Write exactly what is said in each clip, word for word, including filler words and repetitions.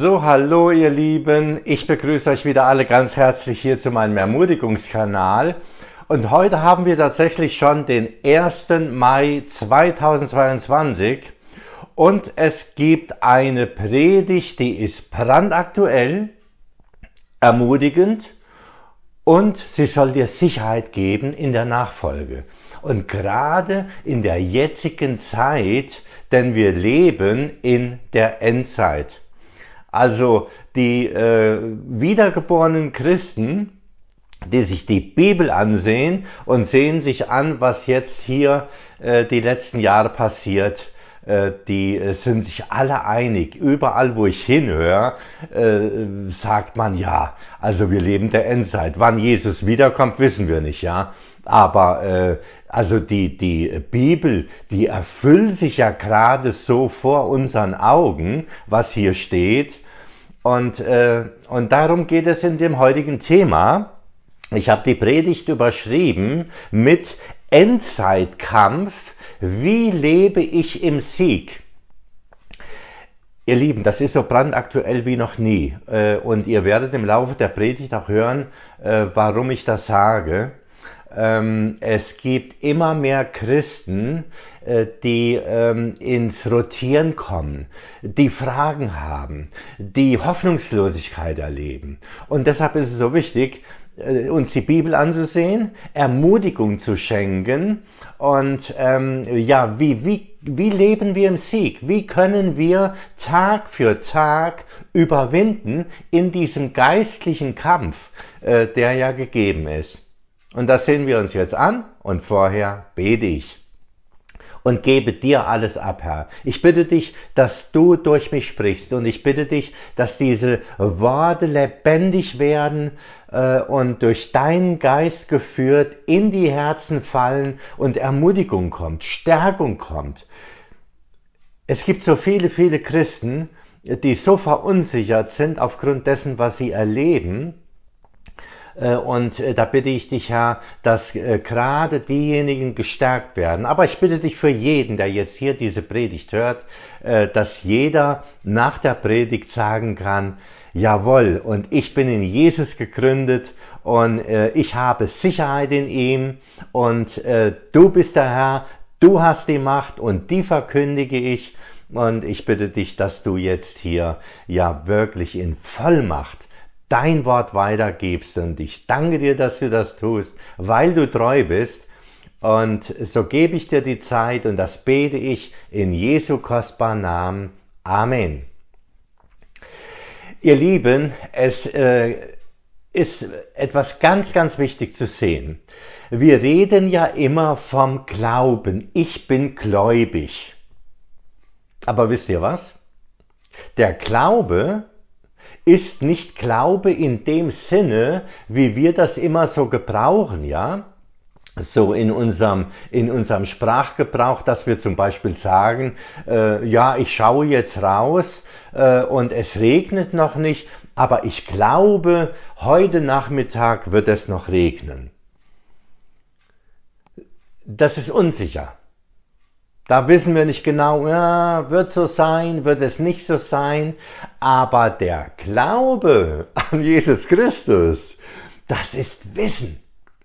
So, hallo ihr Lieben, ich begrüße euch wieder alle ganz herzlich hier zu meinem Ermutigungskanal und heute haben wir tatsächlich schon den ersten Mai zweitausendzweiundzwanzig und es gibt eine Predigt, die ist brandaktuell, ermutigend und sie soll dir Sicherheit geben in der Nachfolge. Und gerade in der jetzigen Zeit, denn wir leben in der Endzeit. Also die äh, wiedergeborenen Christen, die sich die Bibel ansehen und sehen sich an, was jetzt hier äh, die letzten Jahre passiert, äh, die äh, sind sich alle einig. Überall, wo ich hinhöre, äh, sagt man ja, also wir leben der Endzeit. Wann Jesus wiederkommt, wissen wir nicht, ja. Aber äh, also die, die Bibel, die erfüllt sich ja gerade so vor unseren Augen, was hier steht. Und, äh, und darum geht es in dem heutigen Thema. Ich habe die Predigt überschrieben mit Endzeitkampf. Wie lebe ich im Sieg? Ihr Lieben, das ist so brandaktuell wie noch nie. Äh, und ihr werdet im Laufe der Predigt auch hören, äh, warum ich das sage. Ähm, es gibt immer mehr Christen, äh, die ähm, ins Rotieren kommen, die Fragen haben, die Hoffnungslosigkeit erleben. Und deshalb ist es so wichtig, äh, uns die Bibel anzusehen, Ermutigung zu schenken und ähm, ja, wie, wie, wie leben wir im Sieg? Wie können wir Tag für Tag überwinden in diesem geistlichen Kampf, äh, der ja gegeben ist? Und das sehen wir uns jetzt an und vorher bete ich und gebe dir alles ab, Herr. Ich bitte dich, dass du durch mich sprichst und ich bitte dich, dass diese Worte lebendig werden äh, und durch deinen Geist geführt in die Herzen fallen und Ermutigung kommt, Stärkung kommt. Es gibt so viele, viele Christen, die so verunsichert sind aufgrund dessen, was sie erleben. Und da bitte ich dich, Herr, dass gerade diejenigen gestärkt werden. Aber ich bitte dich für jeden, der jetzt hier diese Predigt hört, dass jeder nach der Predigt sagen kann, jawohl, und ich bin in Jesus gegründet und ich habe Sicherheit in ihm und du bist der Herr, du hast die Macht und die verkündige ich. Und ich bitte dich, dass du jetzt hier ja wirklich in Vollmacht dein Wort weitergibst und ich danke dir, dass du das tust, weil du treu bist und so gebe ich dir die Zeit und das bete ich in Jesu kostbaren Namen. Amen. Ihr Lieben, es äh, ist etwas ganz, ganz wichtig zu sehen. Wir reden ja immer vom Glauben. Ich bin gläubig. Aber wisst ihr was? Der Glaube ist nicht Glaube in dem Sinne, wie wir das immer so gebrauchen, ja? So in unserem, in unserem Sprachgebrauch, dass wir zum Beispiel sagen, äh, ja, ich schaue jetzt raus äh, und es regnet noch nicht, aber ich glaube, heute Nachmittag wird es noch regnen. Das ist unsicher. Da wissen wir nicht genau, ja, wird so sein, wird es nicht so sein, aber der Glaube an Jesus Christus, das ist Wissen.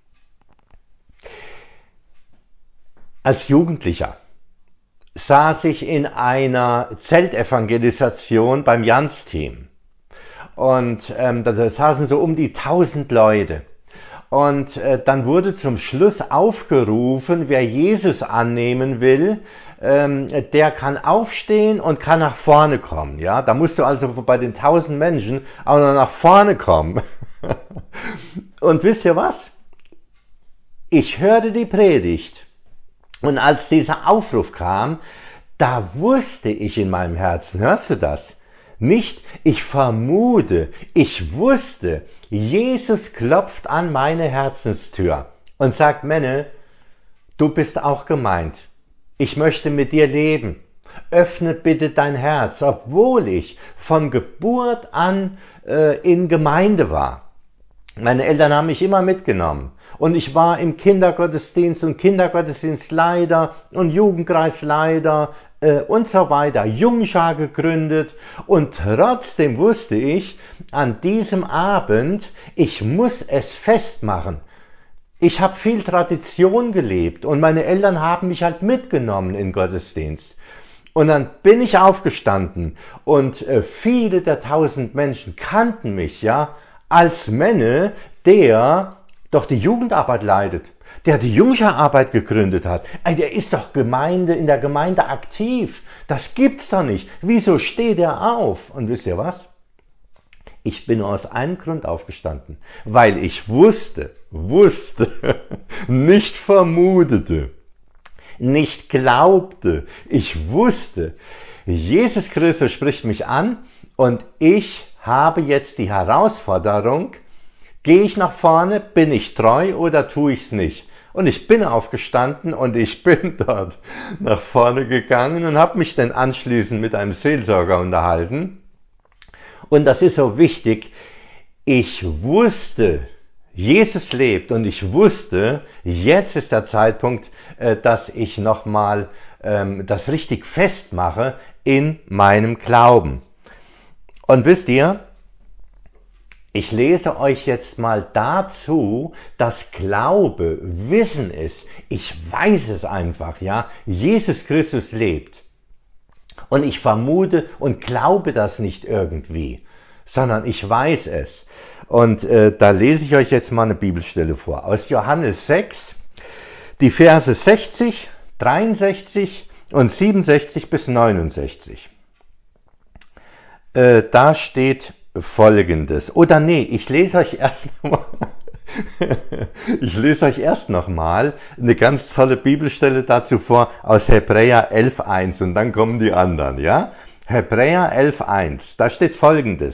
Als Jugendlicher saß ich in einer Zeltevangelisation beim Jans-Team und ähm, da saßen so um die tausend Leute. Und äh, dann wurde zum Schluss aufgerufen, wer Jesus annehmen will, ähm, der kann aufstehen und kann nach vorne kommen. Ja, da musst du also bei den tausend Menschen auch noch nach vorne kommen. Und wisst ihr was? Ich hörte die Predigt und als dieser Aufruf kam, da wusste ich in meinem Herzen, hörst du das? Nicht, ich vermute, ich wusste, Jesus klopft an meine Herzenstür und sagt, Menne, du bist auch gemeint. Ich möchte mit dir leben. Öffne bitte dein Herz, obwohl ich von Geburt an äh, in Gemeinde war. Meine Eltern haben mich immer mitgenommen. Und ich war im Kindergottesdienst und Kindergottesdienstleiter und Jugendkreisleiter äh, und so weiter, Jungschar gegründet und trotzdem wusste ich an diesem Abend, ich muss es festmachen. Ich habe viel Tradition gelebt und meine Eltern haben mich halt mitgenommen in Gottesdienst. Und dann bin ich aufgestanden und äh, viele der tausend Menschen kannten mich ja als Männer, der doch die Jugendarbeit leitet, der die Jungschararbeit gegründet hat. Ey, der ist doch Gemeinde, in der Gemeinde aktiv. Das gibt's doch nicht. Wieso steht er auf? Und wisst ihr was? Ich bin nur aus einem Grund aufgestanden, weil ich wusste, wusste, nicht vermutete, nicht glaubte, ich wusste, Jesus Christus spricht mich an und ich habe jetzt die Herausforderung, gehe ich nach vorne, bin ich treu oder tue ich es nicht? Und ich bin aufgestanden und ich bin dort nach vorne gegangen und habe mich dann anschließend mit einem Seelsorger unterhalten. Und das ist so wichtig, ich wusste, Jesus lebt und ich wusste, jetzt ist der Zeitpunkt, dass ich nochmal das richtig festmache in meinem Glauben. Und wisst ihr, ich lese euch jetzt mal dazu, dass Glaube Wissen ist. Ich weiß es einfach, ja. Jesus Christus lebt. Und ich vermute und glaube das nicht irgendwie, sondern ich weiß es. Und äh, da lese ich euch jetzt mal eine Bibelstelle vor. Aus Johannes sechs, die Verse sechzig, dreiundsechzig und siebenundsechzig bis neunundsechzig. Äh, da steht Folgendes. Oder nee, ich lese euch erst mal, ich lese euch erst nochmal eine ganz tolle Bibelstelle dazu vor aus Hebräer elf eins und dann kommen die anderen, ja? Hebräer elf eins, da steht Folgendes.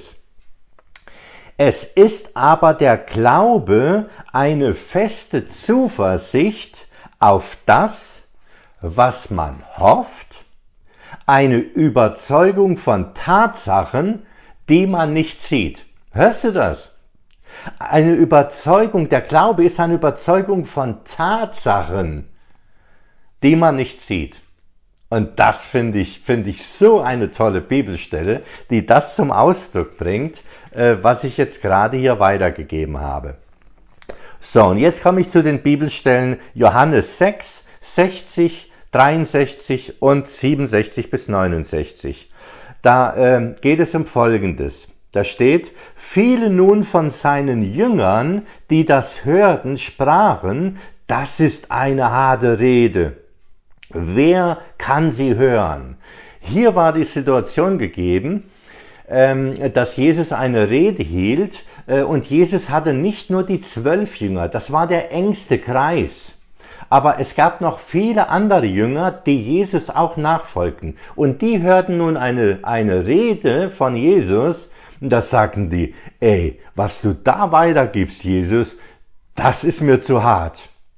Es ist aber der Glaube eine feste Zuversicht auf das, was man hofft, eine Überzeugung von Tatsachen, die man nicht sieht. Hörst du das? Eine Überzeugung, der Glaube ist eine Überzeugung von Tatsachen, die man nicht sieht. Und das finde ich, finde ich so eine tolle Bibelstelle, die das zum Ausdruck bringt, äh, was ich jetzt gerade hier weitergegeben habe. So, und jetzt komme ich zu den Bibelstellen Johannes sechs, sechzig, dreiundsechzig und siebenundsechzig bis neunundsechzig. Da äh, geht es um Folgendes. Da steht, viele nun von seinen Jüngern, die das hörten, sprachen, das ist eine harte Rede. Wer kann sie hören? Hier war die Situation gegeben, ähm, dass Jesus eine Rede hielt äh, und Jesus hatte nicht nur die zwölf Jünger, das war der engste Kreis. Aber es gab noch viele andere Jünger, die Jesus auch nachfolgten. Und die hörten nun eine, eine Rede von Jesus, und da sagten die, ey, was du da weitergibst, Jesus, das ist mir zu hart.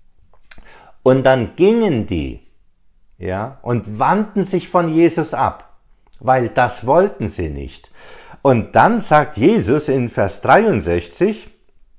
Und dann gingen die, ja, und wandten sich von Jesus ab, weil das wollten sie nicht. Und dann sagt Jesus in Vers dreiundsechzig,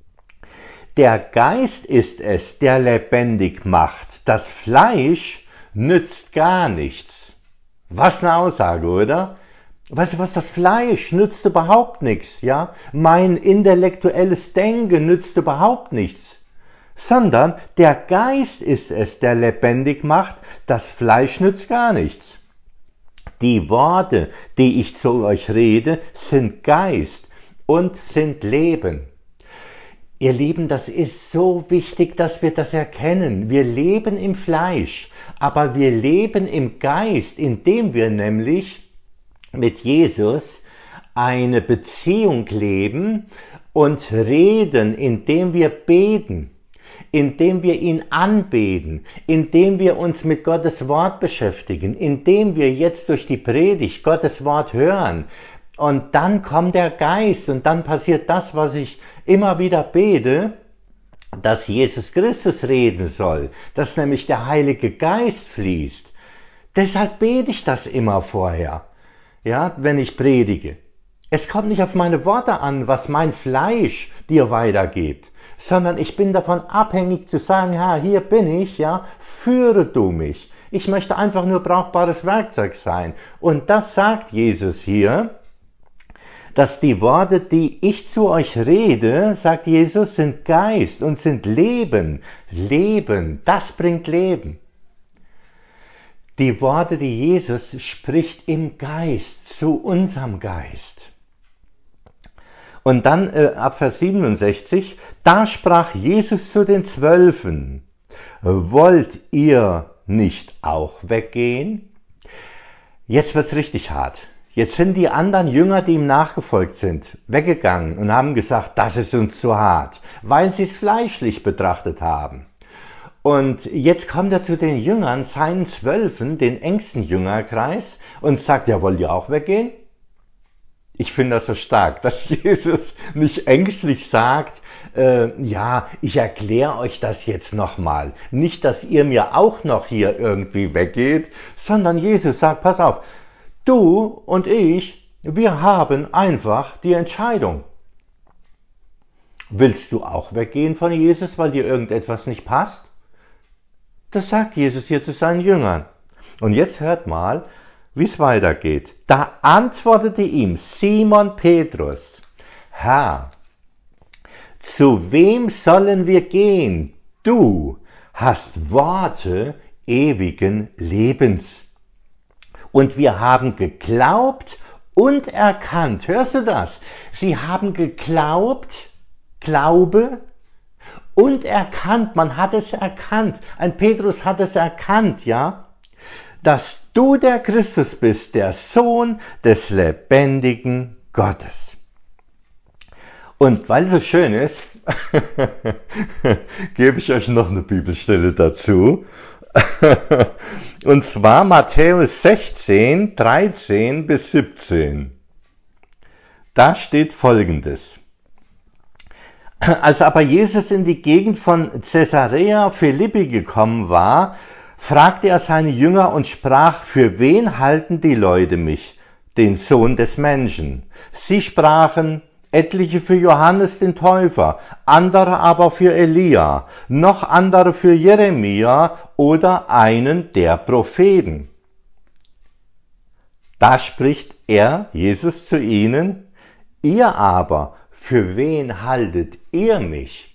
der Geist ist es, der lebendig macht, das Fleisch nützt gar nichts. Was eine Aussage, oder? Weißt du was, das Fleisch nützt überhaupt nichts, ja? Mein intellektuelles Denken nützt überhaupt nichts. Sondern der Geist ist es, der lebendig macht, das Fleisch nützt gar nichts. Die Worte, die ich zu euch rede, sind Geist und sind Leben. Ihr Lieben, das ist so wichtig, dass wir das erkennen. Wir leben im Fleisch, aber wir leben im Geist, indem wir nämlich mit Jesus eine Beziehung leben und reden, indem wir beten, indem wir ihn anbeten, indem wir uns mit Gottes Wort beschäftigen, indem wir jetzt durch die Predigt Gottes Wort hören. Und dann kommt der Geist und dann passiert das, was ich immer wieder bete, dass Jesus Christus reden soll, dass nämlich der Heilige Geist fließt. Deshalb bete ich das immer vorher. Ja, wenn ich predige. Es kommt nicht auf meine Worte an, was mein Fleisch dir weitergibt, sondern ich bin davon abhängig zu sagen, ja, hier bin ich, ja, führe du mich. Ich möchte einfach nur brauchbares Werkzeug sein. Und das sagt Jesus hier, dass die Worte, die ich zu euch rede, sagt Jesus, sind Geist und sind Leben. Leben, das bringt Leben. Die Worte, die Jesus spricht im Geist, zu unserem Geist. Und dann äh, ab Vers siebenundsechzig, da sprach Jesus zu den Zwölfen, wollt ihr nicht auch weggehen? Jetzt wird's richtig hart. Jetzt sind die anderen Jünger, die ihm nachgefolgt sind, weggegangen und haben gesagt, das ist uns zu hart, weil sie es fleischlich betrachtet haben. Und jetzt kommt er zu den Jüngern, seinen Zwölfen, den engsten Jüngerkreis, und sagt, ja, wollt ihr auch weggehen? Ich finde das so stark, dass Jesus nicht ängstlich sagt, äh, ja, ich erkläre euch das jetzt nochmal. Nicht, dass ihr mir auch noch hier irgendwie weggeht, sondern Jesus sagt, pass auf, du und ich, wir haben einfach die Entscheidung. Willst du auch weggehen von Jesus, weil dir irgendetwas nicht passt? Das sagt Jesus hier zu seinen Jüngern. Und jetzt hört mal, wie es weitergeht. Da antwortete ihm Simon Petrus, Herr, zu wem sollen wir gehen? Du hast Worte ewigen Lebens. Und wir haben geglaubt und erkannt. Hörst du das? Sie haben geglaubt, Glaube und erkannt. Man hat es erkannt. Ein Petrus hat es erkannt, ja, dass du der Christus bist, der Sohn des lebendigen Gottes. Und weil es so schön ist, gebe ich euch noch eine Bibelstelle dazu. Und zwar Matthäus sechzehn, dreizehn bis siebzehn. Da steht Folgendes. Als aber Jesus in die Gegend von Caesarea Philippi gekommen war, fragte er seine Jünger und sprach, für wen halten die Leute mich, den Sohn des Menschen? Sie sprachen, etliche für Johannes den Täufer, andere aber für Elia, noch andere für Jeremia oder einen der Propheten. Da spricht er, Jesus, zu ihnen, ihr aber, für wen haltet ihr mich?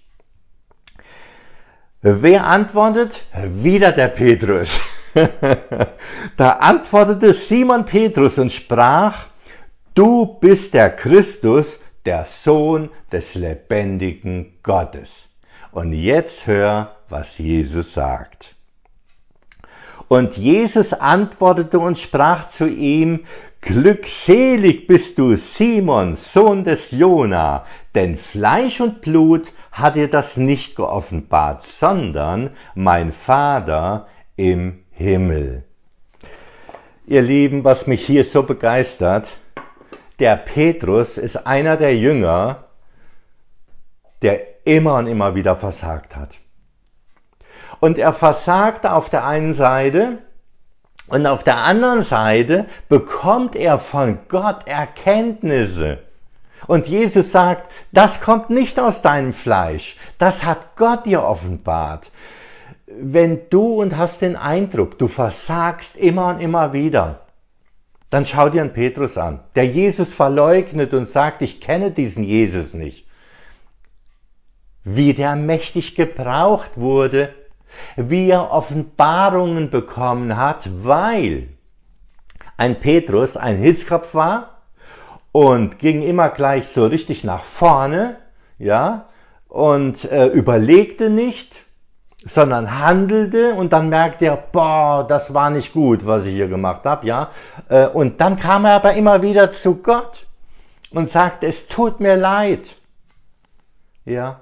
Wer antwortet? Wieder der Petrus. Da antwortete Simon Petrus und sprach, du bist der Christus, der Sohn des lebendigen Gottes. Und jetzt hör, was Jesus sagt. Und Jesus antwortete und sprach zu ihm, glückselig bist du, Simon, Sohn des Jona, denn Fleisch und Blut hat dir das nicht geoffenbart, sondern mein Vater im Himmel. Ihr Lieben, was mich hier so begeistert, der Petrus ist einer der Jünger, der immer und immer wieder versagt hat. Und er versagte auf der einen Seite und auf der anderen Seite bekommt er von Gott Erkenntnisse. Und Jesus sagt, das kommt nicht aus deinem Fleisch, das hat Gott dir offenbart. Wenn du und hast den Eindruck, du versagst immer und immer wieder, dann schau dir einen Petrus an, der Jesus verleugnet und sagt, ich kenne diesen Jesus nicht. Wie der mächtig gebraucht wurde, wie er Offenbarungen bekommen hat, weil ein Petrus ein Hitzkopf war und ging immer gleich so richtig nach vorne, ja, und äh, überlegte nicht, sondern handelte und dann merkte er, boah, das war nicht gut, was ich hier gemacht habe, ja, äh, und dann kam er aber immer wieder zu Gott und sagte, es tut mir leid, ja.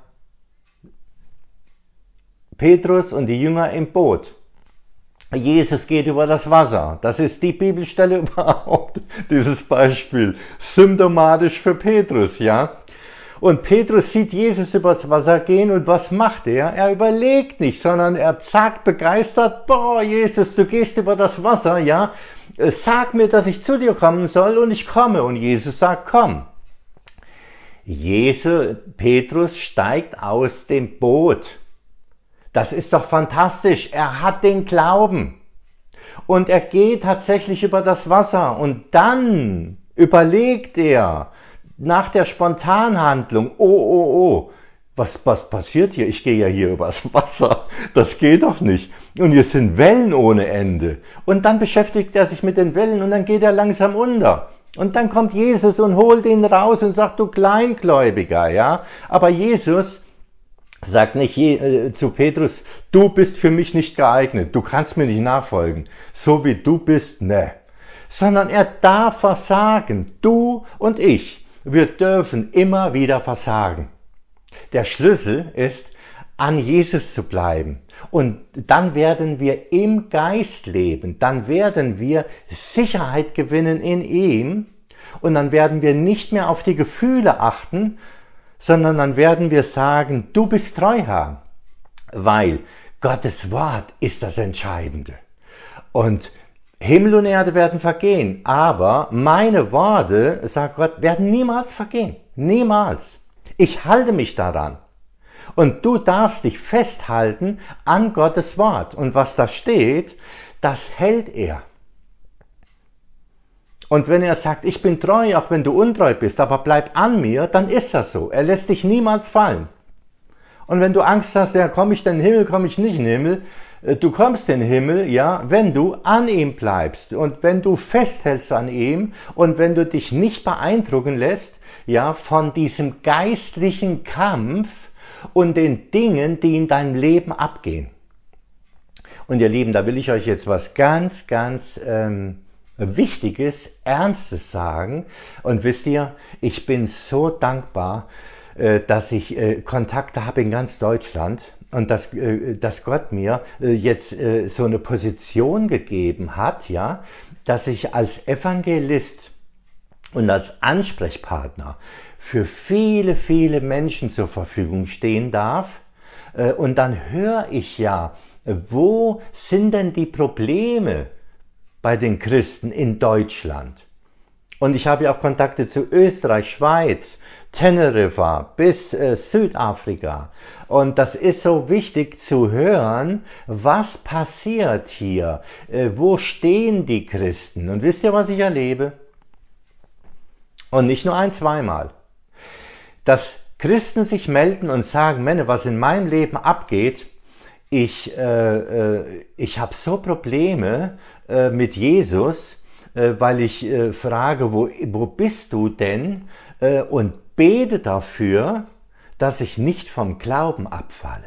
Petrus und die Jünger im Boot. Jesus geht über das Wasser. Das ist die Bibelstelle überhaupt, dieses Beispiel. Symptomatisch für Petrus, ja. Und Petrus sieht Jesus übers Wasser gehen und was macht er? Er überlegt nicht, sondern er sagt begeistert, boah, Jesus, du gehst über das Wasser, ja. Sag mir, dass ich zu dir kommen soll und ich komme. Und Jesus sagt, komm. Jesus, Petrus steigt aus dem Boot. Das ist doch fantastisch. Er hat den Glauben. Und er geht tatsächlich über das Wasser und dann überlegt er nach der Spontanhandlung, oh, oh, oh, was, was passiert hier? Ich gehe ja hier übers Wasser, das geht doch nicht. Und hier sind Wellen ohne Ende. Und dann beschäftigt er sich mit den Wellen und dann geht er langsam unter. Und dann kommt Jesus und holt ihn raus und sagt, du Kleingläubiger, ja. Aber Jesus sagt nicht je, äh, zu Petrus, du bist für mich nicht geeignet, du kannst mir nicht nachfolgen, so wie du bist, ne. Sondern er darf versagen, du und ich, wir dürfen immer wieder versagen. Der Schlüssel ist, an Jesus zu bleiben. Und dann werden wir im Geist leben, dann werden wir Sicherheit gewinnen in ihm und dann werden wir nicht mehr auf die Gefühle achten, sondern dann werden wir sagen, du bist treu, Herr, weil Gottes Wort ist das Entscheidende. Und Himmel und Erde werden vergehen, aber meine Worte, sagt Gott, werden niemals vergehen. Niemals. Ich halte mich daran. Und du darfst dich festhalten an Gottes Wort. Und was da steht, das hält er. Und wenn er sagt, ich bin treu, auch wenn du untreu bist, aber bleib an mir, dann ist das so. Er lässt dich niemals fallen. Und wenn du Angst hast, ja, komme ich in den Himmel, komme ich nicht in den Himmel, du kommst in den Himmel, ja, wenn du an ihm bleibst und wenn du festhältst an ihm und wenn du dich nicht beeindrucken lässt, ja, von diesem geistlichen Kampf und den Dingen, die in deinem Leben abgehen. Und ihr Lieben, da will ich euch jetzt was ganz, ganz ähm, Wichtiges, Ernstes sagen. Und wisst ihr, ich bin so dankbar, äh, dass ich äh, Kontakte habe in ganz Deutschland und dass, äh, dass Gott mir äh, jetzt äh, so eine Position gegeben hat, ja, dass ich als Evangelist und als Ansprechpartner für viele, viele Menschen zur Verfügung stehen darf. Und dann höre ich ja, wo sind denn die Probleme bei den Christen in Deutschland? Und ich habe ja auch Kontakte zu Österreich, Schweiz, Teneriffa bis äh, Südafrika. Und das ist so wichtig zu hören, was passiert hier, äh, wo stehen die Christen? Und wisst ihr, was ich erlebe? Und nicht nur ein, zweimal. Dass Christen sich melden und sagen, Männer, was in meinem Leben abgeht, ich, äh, äh, ich habe so Probleme äh, mit Jesus, äh, weil ich äh, frage, wo, wo bist du denn? Äh, und bete dafür, dass ich nicht vom Glauben abfalle.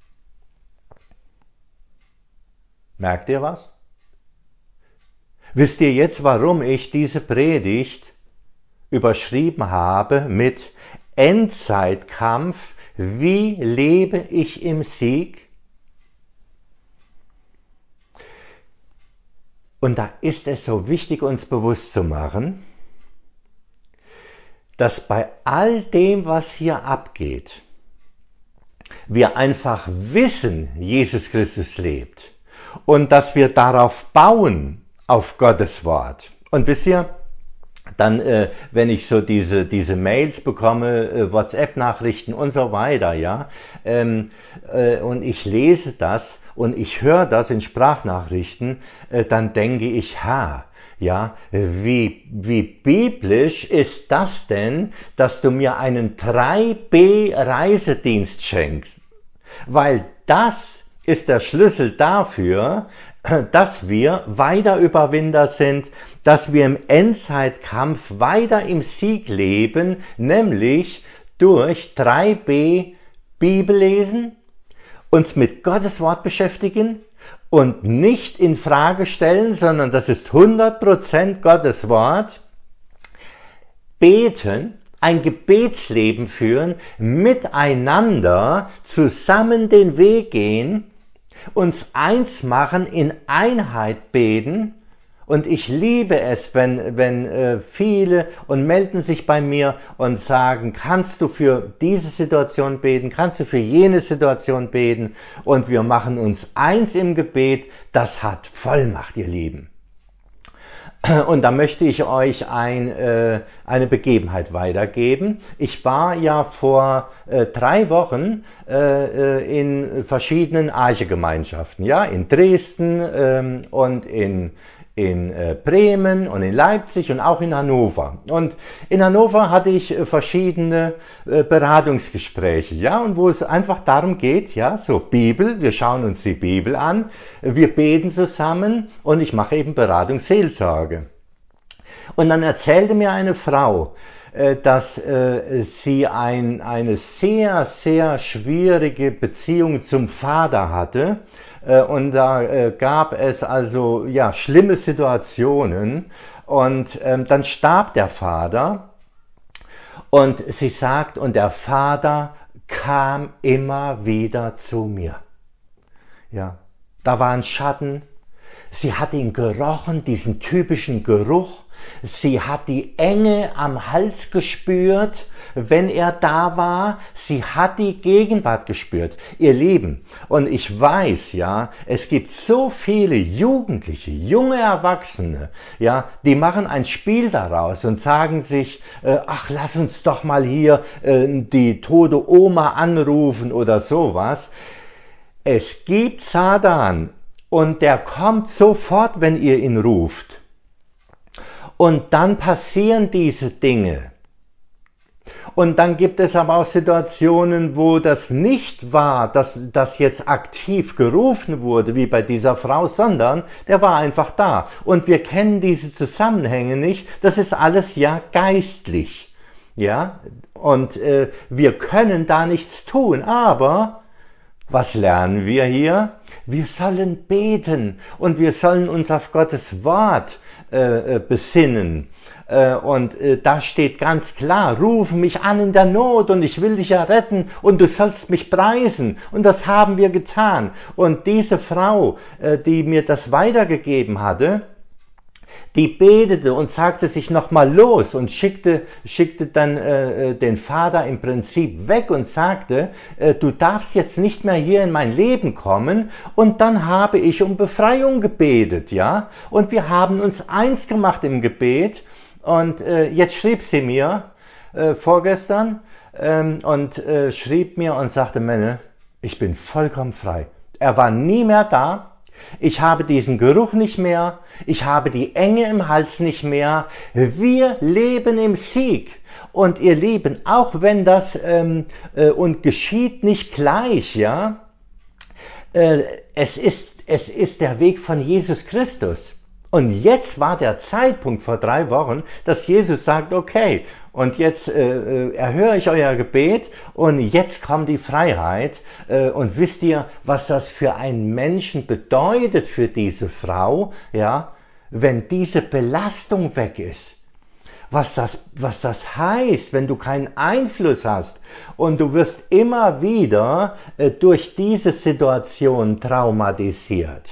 Merkt ihr was? Wisst ihr jetzt, warum ich diese Predigt überschrieben habe mit Endzeitkampf, wie lebe ich im Sieg? Und da ist es so wichtig, uns bewusst zu machen, dass bei all dem, was hier abgeht, wir einfach wissen, Jesus Christus lebt und dass wir darauf bauen, auf Gottes Wort. Und wisst ihr, dann, äh, wenn ich so diese, diese Mails bekomme, äh, WhatsApp-Nachrichten und so weiter, ja, ähm, äh, und ich lese das und ich höre das in Sprachnachrichten, äh, dann denke ich, ha, ja, wie, wie biblisch ist das denn, dass du mir einen drei B Reisedienst schenkst? Weil das ist der Schlüssel dafür, dass wir weiter Überwinder sind, dass wir im Endzeitkampf weiter im Sieg leben, nämlich durch drei B Bibel lesen, uns mit Gottes Wort beschäftigen und nicht in Frage stellen, sondern das ist hundert Prozent Gottes Wort, beten, ein Gebetsleben führen, miteinander zusammen den Weg gehen, uns eins machen, in Einheit beten. Und ich liebe es, wenn, wenn äh, viele und melden sich bei mir und sagen, kannst du für diese Situation beten, kannst du für jene Situation beten, und wir machen uns eins im Gebet. Das hat Vollmacht, ihr Lieben. Und da möchte ich euch ein, äh, eine Begebenheit weitergeben. Ich war ja vor äh, drei Wochen äh, in verschiedenen Arche-Gemeinschaften, ja, in Dresden ähm, und in, in äh, Bremen und in Leipzig und auch in Hannover. Und in Hannover hatte ich äh, verschiedene äh, Beratungsgespräche, ja, und wo es einfach darum geht, ja, so Bibel, wir schauen uns die Bibel an, wir beten zusammen und ich mache eben Beratungsseelsorge. Und dann erzählte mir eine Frau, äh, dass äh, sie ein, eine sehr, sehr schwierige Beziehung zum Vater hatte. Und da äh, gab es also ja, schlimme Situationen und ähm, dann starb der Vater und sie sagt, und der Vater kam immer wieder zu mir. Ja, da war ein Schatten, sie hat ihn gerochen, diesen typischen Geruch. Sie hat die Enge am Hals gespürt, wenn er da war. Sie hat die Gegenwart gespürt. Ihr Lieben, und ich weiß, ja, es gibt so viele Jugendliche, junge Erwachsene, ja, die machen ein Spiel daraus und sagen sich, äh, ach, lass uns doch mal hier äh, die tote Oma anrufen oder sowas. Es gibt Satan und der kommt sofort, wenn ihr ihn ruft. Und dann passieren diese Dinge. Und dann gibt es aber auch Situationen, wo das nicht war, dass das jetzt aktiv gerufen wurde, wie bei dieser Frau, sondern der war einfach da. Und wir kennen diese Zusammenhänge nicht. Das ist alles ja geistlich. Ja? Und äh, wir können da nichts tun. Aber was lernen wir hier? Wir sollen beten und wir sollen uns auf Gottes Wort äh, besinnen. Äh, und äh, da steht ganz klar, ruf mich an in der Not und ich will dich ja retten und du sollst mich preisen. Und das haben wir getan. Und diese Frau, äh, die mir das weitergegeben hatte, die betete und sagte sich nochmal los und schickte, schickte dann äh, den Vater im Prinzip weg und sagte, äh, du darfst jetzt nicht mehr hier in mein Leben kommen. Und dann habe ich um Befreiung gebetet, ja. Und wir haben uns eins gemacht im Gebet. Und äh, jetzt schrieb sie mir äh, vorgestern ähm, und äh, schrieb mir und sagte, Menne, ich bin vollkommen frei. Er war nie mehr da. Ich habe diesen Geruch nicht mehr, ich habe die Enge im Hals nicht mehr. Wir leben im Sieg. Und ihr Lieben, auch wenn das ähm, äh, und geschieht nicht gleich, ja, äh, es ist, es ist der Weg von Jesus Christus. Und jetzt war der Zeitpunkt vor drei Wochen, dass Jesus sagt, okay, und jetzt äh, erhöre ich euer Gebet und jetzt kommt die Freiheit. Äh, und wisst ihr, was das für einen Menschen bedeutet für diese Frau, ja, wenn diese Belastung weg ist? Was das, was das heißt, wenn du keinen Einfluss hast und du wirst immer wieder äh, durch diese Situation traumatisiert.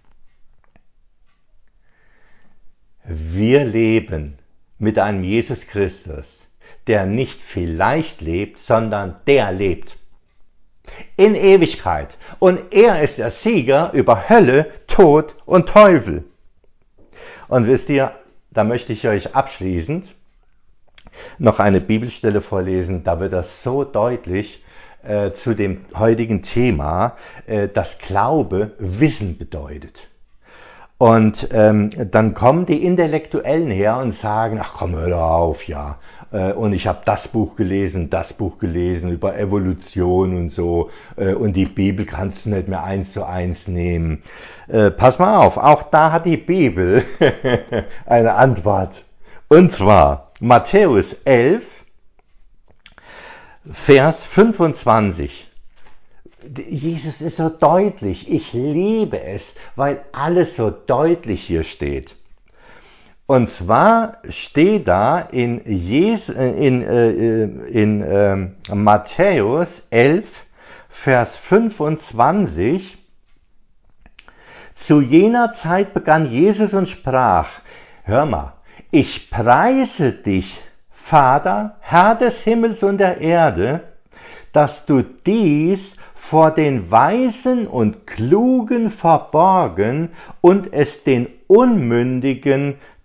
Wir leben mit einem Jesus Christus, der nicht vielleicht lebt, sondern der lebt. In Ewigkeit. Und er ist der Sieger über Hölle, Tod und Teufel. Und wisst ihr, da möchte ich euch abschließend noch eine Bibelstelle vorlesen, da wird das so deutlich äh, zu dem heutigen Thema, äh, dass Glaube Wissen bedeutet. Und ähm, dann kommen die Intellektuellen her und sagen, ach komm, hör doch auf, ja. Äh, und ich habe das Buch gelesen, das Buch gelesen über Evolution und so. Äh, und die Bibel kannst du nicht mehr eins zu eins nehmen. Äh, pass mal auf, auch da hat die Bibel eine Antwort. Und zwar Matthäus elf, Vers fünfundzwanzig. Jesus ist so deutlich. Ich liebe es, weil alles so deutlich hier steht. Und zwar steht da in, Jes, in, in, in äh, Matthäus elf, Vers fünfundzwanzig, zu jener Zeit begann Jesus und sprach, hör mal, ich preise dich, Vater, Herr des Himmels und der Erde, dass du dies vor den Weisen und Klugen verborgen und es den Unmündigen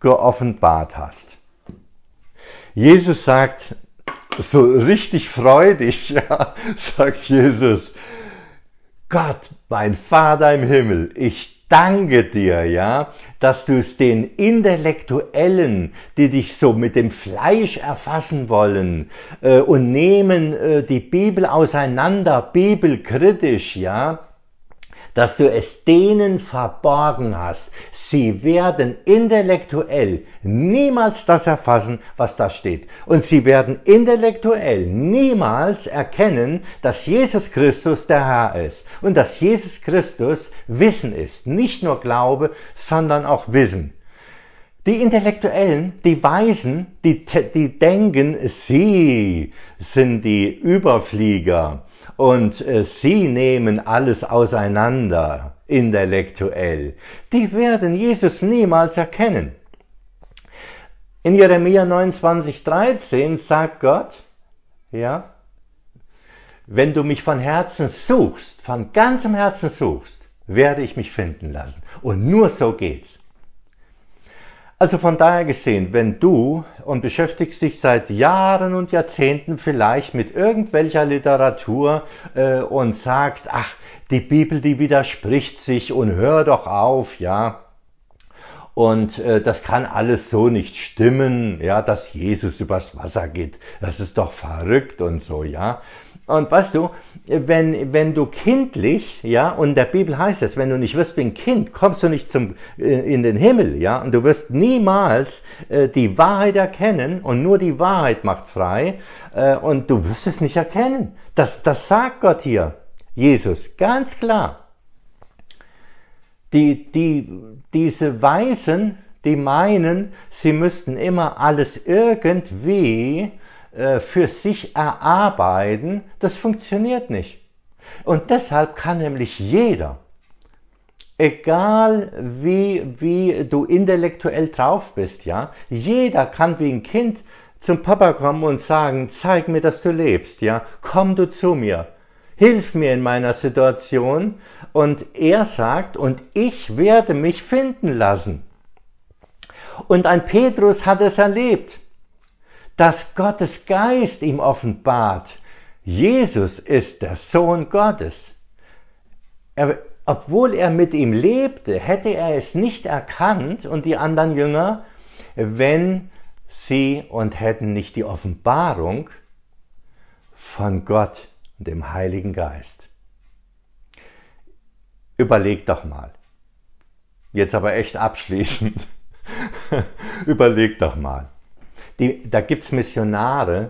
geoffenbart hast. Jesus sagt, so richtig freudig, ja, sagt Jesus, Gott, mein Vater im Himmel, ich danke dir, ja, dass du es den Intellektuellen, die dich so mit dem Fleisch erfassen wollen äh, und nehmen äh, die Bibel auseinander, bibelkritisch, ja, dass du es denen verborgen hast. Sie werden intellektuell niemals das erfassen, was da steht. Und sie werden intellektuell niemals erkennen, dass Jesus Christus der Herr ist. Und dass Jesus Christus Wissen ist. Nicht nur Glaube, sondern auch Wissen. Die Intellektuellen, die Weisen, die, die denken, sie sind die Überflieger. Und äh, sie nehmen alles auseinander, intellektuell. Die werden Jesus niemals erkennen. In Jeremia neunundzwanzig, dreizehn sagt Gott, ja, wenn du mich von Herzen suchst, von ganzem Herzen suchst, werde ich mich finden lassen. Und nur so geht's. Also von daher gesehen, wenn du und beschäftigst dich seit Jahren und Jahrzehnten vielleicht mit irgendwelcher Literatur äh, und sagst, ach, die Bibel, die widerspricht sich und hör doch auf, ja, und äh, das kann alles so nicht stimmen, ja, dass Jesus übers Wasser geht, das ist doch verrückt und so, ja. Und weißt du, wenn, wenn du kindlich, ja, und in der Bibel heißt es, wenn du nicht wirst wie ein Kind, kommst du nicht zum, in den Himmel, ja, und du wirst niemals äh, die Wahrheit erkennen und nur die Wahrheit macht frei äh, und du wirst es nicht erkennen. Das, das sagt Gott hier, Jesus, ganz klar. Die, die, diese Weisen, die meinen, sie müssten immer alles irgendwie für sich erarbeiten, das funktioniert nicht. Und deshalb kann nämlich jeder, egal wie, wie du intellektuell drauf bist, ja, jeder kann wie ein Kind zum Papa kommen und sagen, zeig mir, dass du lebst, ja, komm du zu mir, hilf mir in meiner Situation. Und er sagt, und ich werde mich finden lassen. Und ein Petrus hat es erlebt, dass Gottes Geist ihm offenbart, Jesus ist der Sohn Gottes. Er, obwohl er mit ihm lebte, hätte er es nicht erkannt und die anderen Jünger, wenn sie und hätten nicht die Offenbarung von Gott und dem Heiligen Geist. Überleg doch mal. Jetzt aber echt abschließend. Überleg doch mal. Die, da gibt es Missionare,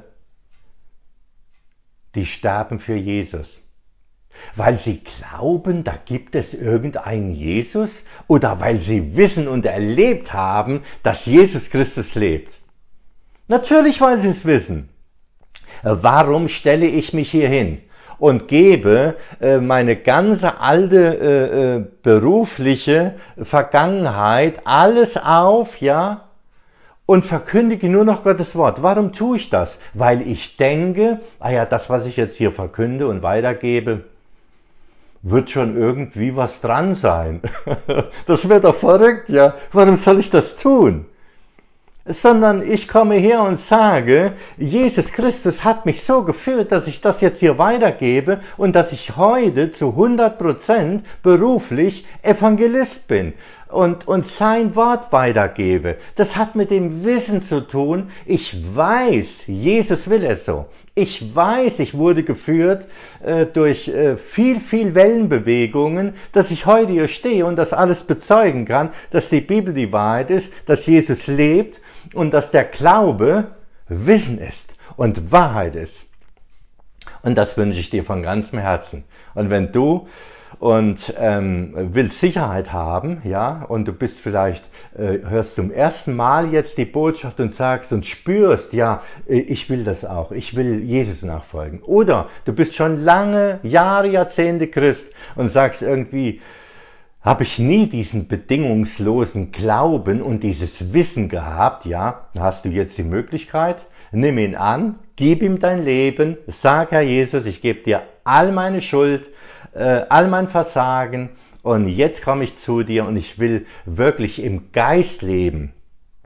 die sterben für Jesus. Weil sie glauben, da gibt es irgendeinen Jesus oder weil sie wissen und erlebt haben, dass Jesus Christus lebt. Natürlich, weil sie es wissen. Warum stelle ich mich hier hin und gebe äh, meine ganze alte äh, äh, berufliche Vergangenheit, alles auf, ja, und verkündige nur noch Gottes Wort. Warum tue ich das? Weil ich denke, ah ja, das, was ich jetzt hier verkünde und weitergebe, wird schon irgendwie was dran sein. Das wäre doch verrückt, ja. Warum soll ich das tun? Sondern ich komme her und sage, Jesus Christus hat mich so geführt, dass ich das jetzt hier weitergebe und dass ich heute zu hundert Prozent beruflich Evangelist bin und, und sein Wort weitergebe. Das hat mit dem Wissen zu tun. Ich weiß, Jesus will es so. Ich weiß, ich wurde geführt äh, durch äh, viel, viel Wellenbewegungen, dass ich heute hier stehe und das alles bezeugen kann, dass die Bibel die Wahrheit ist, dass Jesus lebt und dass der Glaube Wissen ist und Wahrheit ist. Und das wünsche ich dir von ganzem Herzen. Und wenn du und ähm, willst Sicherheit haben, ja, und du bist vielleicht, äh, hörst zum ersten Mal jetzt die Botschaft und sagst und spürst, ja, ich will das auch, ich will Jesus nachfolgen. Oder du bist schon lange, Jahre, Jahrzehnte Christ und sagst irgendwie, habe ich nie diesen bedingungslosen Glauben und dieses Wissen gehabt, ja, hast du jetzt die Möglichkeit, nimm ihn an, gib ihm dein Leben, sag, Herr Jesus, ich gebe dir all meine Schuld, äh, all mein Versagen und jetzt komme ich zu dir und ich will wirklich im Geist leben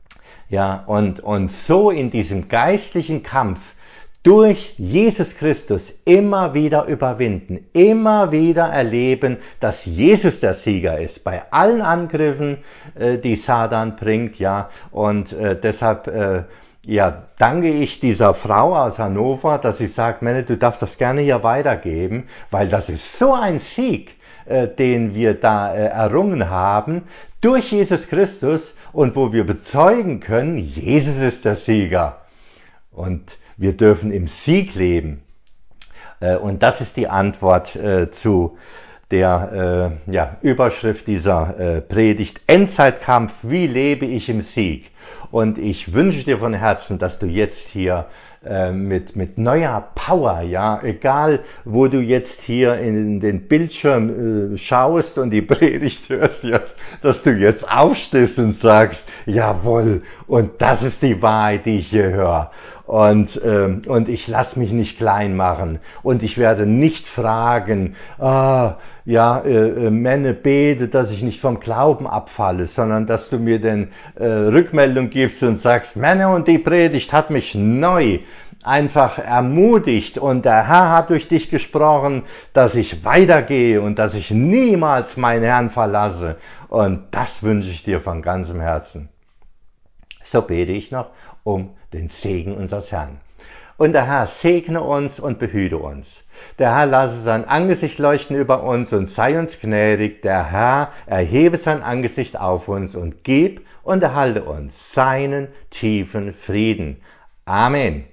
Ja, und, und so in diesem geistlichen Kampf durch Jesus Christus immer wieder überwinden, immer wieder erleben, dass Jesus der Sieger ist bei allen Angriffen, äh, die Satan bringt, ja, und äh, deshalb äh, ja, danke ich dieser Frau aus Hannover, dass sie sagt, Menne, du darfst das gerne hier weitergeben, weil das ist so ein Sieg, äh, den wir da äh, errungen haben durch Jesus Christus und wo wir bezeugen können, Jesus ist der Sieger und wir dürfen im Sieg leben. Äh, und das ist die Antwort äh, zu der äh, ja, Überschrift dieser äh, Predigt, Endzeitkampf, wie lebe ich im Sieg? Und ich wünsche dir von Herzen, dass du jetzt hier äh, mit, mit neuer Power, ja, egal wo du jetzt hier in den Bildschirm äh, schaust und die Predigt hörst, ja, dass du jetzt aufstehst und sagst, jawohl, und das ist die Wahrheit, die ich hier höre. Und, ähm, und ich lasse mich nicht klein machen und ich werde nicht fragen, ah, ja, äh, Männe, bete, dass ich nicht vom Glauben abfalle, sondern dass du mir den äh, Rückmeldung gibst und sagst, Männe, und die Predigt hat mich neu einfach ermutigt und der Herr hat durch dich gesprochen, dass ich weitergehe und dass ich niemals meinen Herrn verlasse. Und das wünsche ich dir von ganzem Herzen. So bete ich noch um den Segen unseres Herrn. Und der Herr segne uns und behüte uns. Der Herr lasse sein Angesicht leuchten über uns und sei uns gnädig. Der Herr erhebe sein Angesicht auf uns und gib und erhalte uns seinen tiefen Frieden. Amen.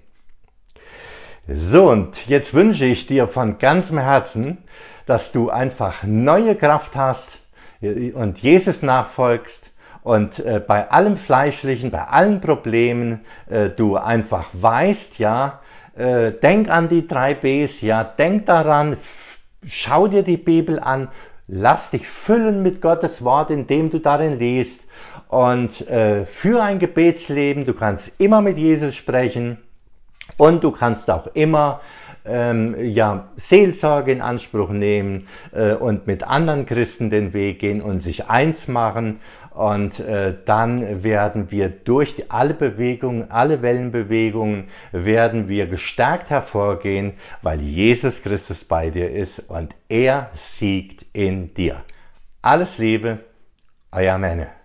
So, und jetzt wünsche ich dir von ganzem Herzen, dass du einfach neue Kraft hast und Jesus nachfolgst. Und äh, bei allem Fleischlichen, bei allen Problemen, äh, du einfach weißt, ja, äh, denk an die drei Bs, ja, denk daran, schau dir die Bibel an, lass dich füllen mit Gottes Wort, indem du darin liest und äh, für ein Gebetsleben, du kannst immer mit Jesus sprechen und du kannst auch immer ähm, ja, Seelsorge in Anspruch nehmen äh, und mit anderen Christen den Weg gehen und sich eins machen. Und äh, dann werden wir durch die, alle Bewegungen, alle Wellenbewegungen, werden wir gestärkt hervorgehen, weil Jesus Christus bei dir ist und er siegt in dir. Alles Liebe, euer Menne.